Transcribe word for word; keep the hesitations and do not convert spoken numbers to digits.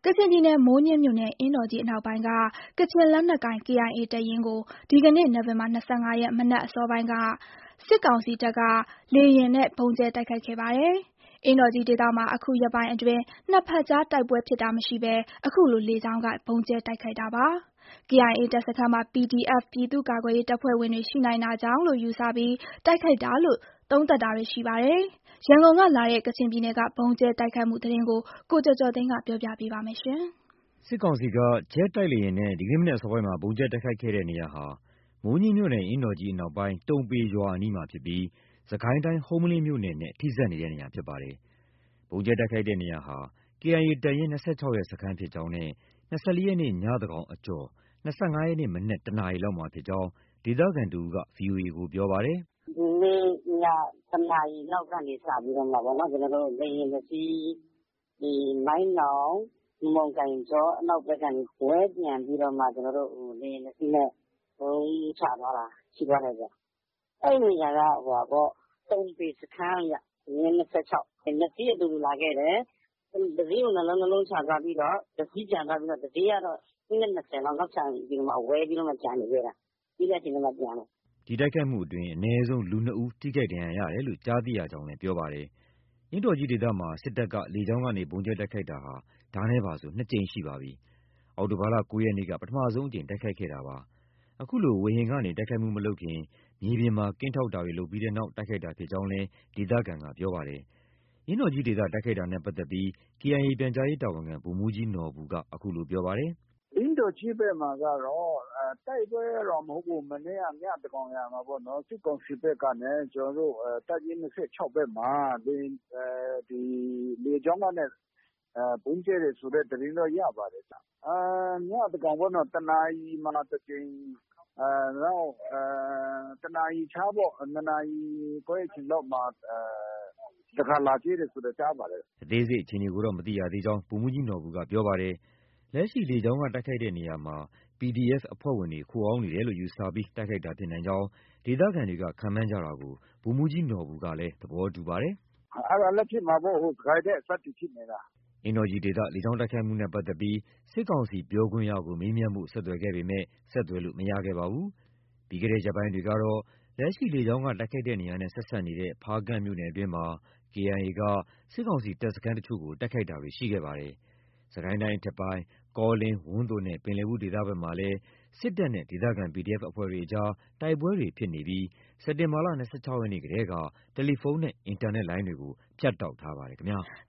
ကချင်ပြည်နယ်မိုးညှင်းမြို့နယ်အင်းတော်ကြီးအနောက်ပိုင်းကကချင်လက်နက်ကိုင် ကေအိုင်အေ တပ်ရင်းကိုဒီကနေ့နိုဝင်ဘာ၂၅ရက်မနက်အစောပိုင်းကစစ်ကောင်စီတပ်ကလေယာဉ်နဲ့ဗုံးကြဲတိုက်ခိုက်ခဲ့ပါတယ်။အင်းတော်ကြီးဒေသမှာအခုရက်ပိုင်းအတွင်းနှစ်ဖက်ကြားတိုက်ပွဲဖြစ်တာမရှိဘဲအခုလိုလေကြောင်းကဗုံးကြဲတိုက်ခိုက်တာပါ။ ကေအိုင်အေ တပ်စခန်းမှာ ပီဒီအက်ဖ် ပြည်သူ့ကာကွယ်ရေးတပ်ဖွဲ့ဝင်တွေရှိနိုင်တာကြောင့်လို့ယူဆပြီးတိုက်ခိုက်တာလို့သုံးသပ်တာတွေရှိပါတယ်။ရန်ကုန်ကလာတဲ့ကချင်ပြည်နယ်ကဗုံးကြဲတိုက်ခိုက်မှုသတင်းကိုကိုကျော်ကျော်သိန်းကပြောပြပေးပါမယ်။စစ်ကောင်စီကဂျက်တိုက်လေယာဉ်နဲ့ဒီကနေ့မနက်အစောပိုင်းမှာဗုံးကြဲတိုက်ခိုက်ခဲ့တဲ့နေရာဟာမိုးညှင်းမြို့နယ်အင်းတော်ကြီးအနောက်ပိုင်းတုံပေရွာအနီးမှာဖြစ်ပြီးစစ်ကိုင်းတိုင်းဟုမ္မလင်းမြို့နယ်နဲ့ထိစပ်နေတဲ့နေရာဖြစ်ပါတယ်။ဗုံးကြဲတိုက်ခိုက်တဲ့နေရာဟာ ကေအိုင်အေ တပ်ရင်း၂၆ရဲ့စခန်းဖြစ်ကြောင်းနဲ့၂၄ရက်နေ့ညသန်းခေါင်အကျော်၂၅ရက်နေ့မနက်တနာရီလောက်မှာဖြစ်ကြောင်းဒေသခံတဦးက ဗွီအိုအေကိုပြောပါတယ်။“ဒီနေ့ညတနာရီလောက်ကနေစပြီးတော့မှပေါ့နော်ကျွန်တော်တို့လေယာဉ်နှစ်စီးဒီမိုင်းနောင်မုံကိုင်ကျော်အနောက်ဘက်ကနေဝဲပြန်ပြီးတော့မှကျွန်တော်တို့လေယာဉ်နှစ်စီးနဲ့ဗုံးချသွားတာရှိသွားတယ်ဗျ။အဲ့ဒီနေရာကဟိုပါပေါ့တုံပေစခန်းရရင်း၂၆နှစ်စီးအတူတူလာခဲ့တယ်။တစီးကိုနှလုံးနှလုံးချသွားပြီးတော့တစီးကြံသွားပြီးတော့တစီးကတော့မိနစ်၂၀လောက်နောက်ချပြီးတော့မှဝဲပြီးတော့မှကြံနေခဲ့တာပြီးတဲ့အချိန်မှပြန်တယ်။ ”ဒီတိုက်ခိုက်မှုအတွင်းအနည်းဆုံးလူနှစ်ဦးထိခိုက်ဒဏ်ရာရတယ်လို့ကြားသိရကြောင်းလည်းပြောပါတယ်။အင်းတော်ကြီးဒေသမှာစစ်တပ်ကလေကြောင်းကနေဗုံးကြဲတိုက်ခိုက်တာဟာဒါနဲ့ပါဆိုနှစ်ကြိမ်ရှိပါပြီ။အောက်တိုဘာလ၉ရက်နေ့ကပထမဆုံးအကြိမ်တိုက်ခိုက်ခဲ့တာပါ။အခုလိုဝေဟင်ကနေတိုက်ခိုက်မှုမလုပ်ခင်မြေပြင်မှာကင်းထောက်တာတွေလုပ်ပြီးတဲ့နောက်တိုက်ခိုက်တာဖြစ်ကြောင်းလည်းဒေသခံကပြောပါတယ်။အင်းတော်ကြီးဒေသတိုက်ခိုက်တာနဲ့ပတ်သက်ပြီး ကေအိုင်အေပြန်ကြားရေးတာဝန်ခံဗိုလ်မှူးကြီးနော်ဘူကအခုလိုပြောပါတယ်။“အင်းတော်ကြီးဘက်မှာကတော့တိုက်ပွဲတော့မဟုတ်ဘူး။မနေ့ကညသန်းခေါင်ယံမှာပေါ့နော်စစ်ကောင်စီဘက်ကနေကျွန်တော်တို့တပ်ရင်း၂၆ဘက်မှာဒီလေကြောင်းကနေဗုံးကြဲတယ်ဆိုတဲ့သတင်းတော့ရပါတယ်။ညသန်းခေါင်ပေါ့နော်တနာရီမှာတကြိမ်နောက်တနာရီခြားပေါ့နှစ်နာရီခွဲအချိန်လောက်မှာတခါလာကြဲတယ်ဆိုတာကြားပါတယ်။”အသေးစိတ်အခြေအနေကိုတော့မသိရသေးကြောင်းဗိုလ်မှူးကြီးနော်ဘူကပြောပါတယ်။လက်ရှိလေကြောင်းကတိုက်ခိုက်တဲ့နေရာမှာ ပီဒီအက်ဖ် အဖွဲ့ဝင်တွေခိုအောင်းနေတယ်လို့ယူဆပြီးတိုက်ခိုက်တာဖြစ်နိုင်ကြောင်းဒေသခံတွေကခန့်မှန်းကြတာကိုဗိုလ်မှူးကြီးနော်ဘူကလည်းသဘောတူပါတယ်။“အဲ့ဒါလည်းဖြစ်မှာပေါ့စစ်ကိုင်းနဲ့အစပ်တွေဖြစ်နေတာ။ ” အင်းတော်ကြီးဒေသလေကြောင်းတိုက်ခိုက်မှုနဲ့ပတ်သက်ပြီးစစ်ကောင်စီပြောခွင့်ရကိုမေးမြန်းဖို့ဆက်သွယ်ခဲ့ပေမဲ့ဆက်သွယ်လို့မရခဲ့ပါဘူး။ပြီးခဲ့တဲ့ရက်ပိုင်းတွေကတော့လက်ရှိလေကြောင်းကတိုက်ခိုက်တဲ့နေရာနဲ့ဆက်စပ်နေတဲ့ဖားကန့်မြို့နယ်အတွင်းမှာ ကေအိုင်အေကစစ်ကောင်စီတပ်စခန်းတချို့ကိုတိုက်ခိုက်တာတွေရှိခဲ့ပါတယ်။စစ်ကိုင်းတိုင်းအထက်ပိုင်းကောလင်း၊ဝန်းသိုနဲ့ ပင်လည်ဘူးဒေသဘက်မှာလည်းစစ်တပ်နဲ့ဒေသခံ ပီဒီအက်ဖ် အဖွဲ့တွေအကြားတိုက်ပွဲတွေဖြစ်နေပြီးစက်တင်ဘာလ၂၆ရက်နေ့ကတည်းကတယ်လီဖုန်းနဲ့အင်တာနက်လိုင်းတွေကိုဖြတ်တောက်ထားပါတယ်ခင်ဗျာ။